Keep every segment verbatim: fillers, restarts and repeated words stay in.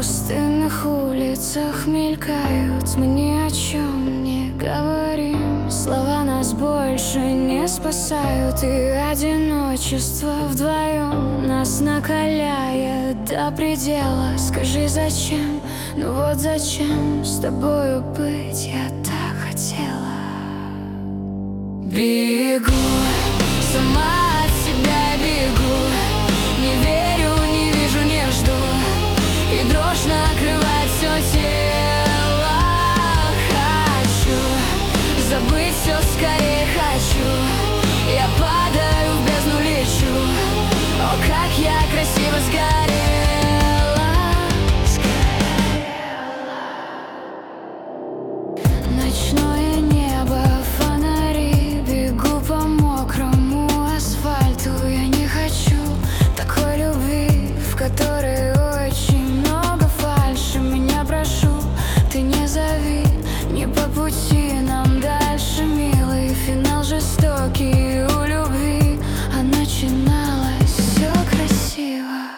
пустынных улицах мелькают, мы ни о чем не говорим. Слова нас больше не спасают, и одиночество вдвоем нас накаляет до предела. Скажи, зачем, ну вот зачем с тобою быть, я так хотела. Бегу, сама от себя бегу, не верю, не вижу, не жду, и дрожь накрывает все тело. Хочу забыть все, скорее хочу. Я падаю в бездну, лечу. О, как я красиво сгорела, сгорела. Ночное небо, фонари, бегу по мокрому асфальту. Я не хочу такой любви, в которой очень много фальши. Меня прошу, ты не зови, не по пути нам дальше, милый. Финал жестокий у любви, а начиналось все красиво.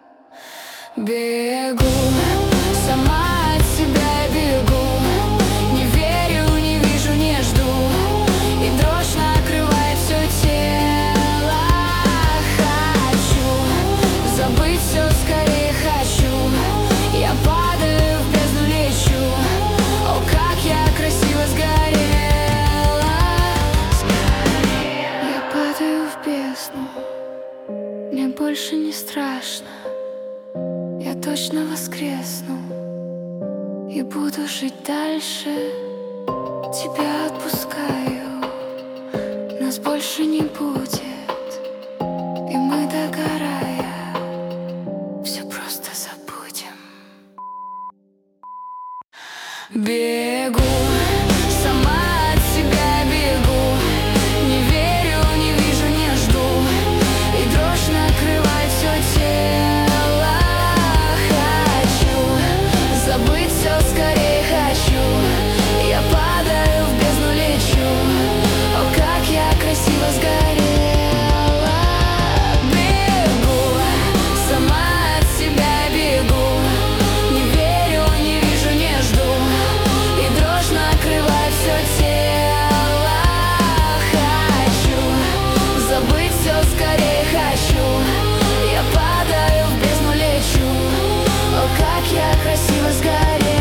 Бегу, сама от себя бегу, не верю, не вижу, не жду, и дрожь накрывает все тело. Хочу забыть все, скорее хочу. Я падаю в бездну, лечу. О, как я красиво сгорела, сгорела. Я падаю в бездну, мне больше не страшно. Я точно воскресну и буду жить дальше. Тебя отпускаю, нас больше не будет, и мы, догорая, все просто забудем. Бегу, сама от себя бегу, не верю, не вижу, не жду, и дрожь накрывает все тело. Хочу забыть все, скорее хочу. Я падаю в бездну, лечу. О, как я красиво сгорела. Бегу, сама от себя бегу, не верю, не вижу, не жду, и дрожь накрывает все тело. Хочу забыть все, скорее хочу. Я падаю в бездну, лечу. О, как я красиво сгорела,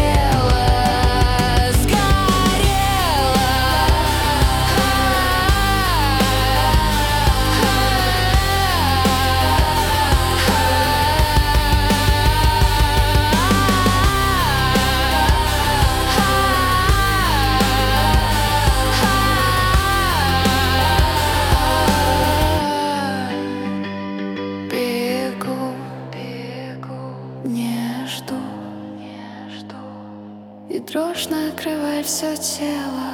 бегу, бегу, не жду, не жду, и дрожь накрывает все тело.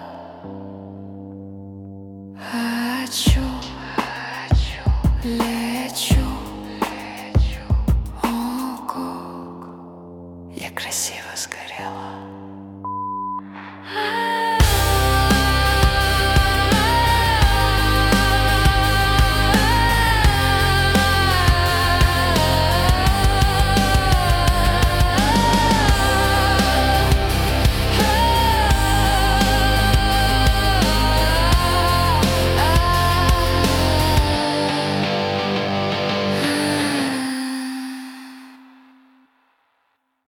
Хочу, хочу, лечу, лечу. Ого, я красиво сгорела.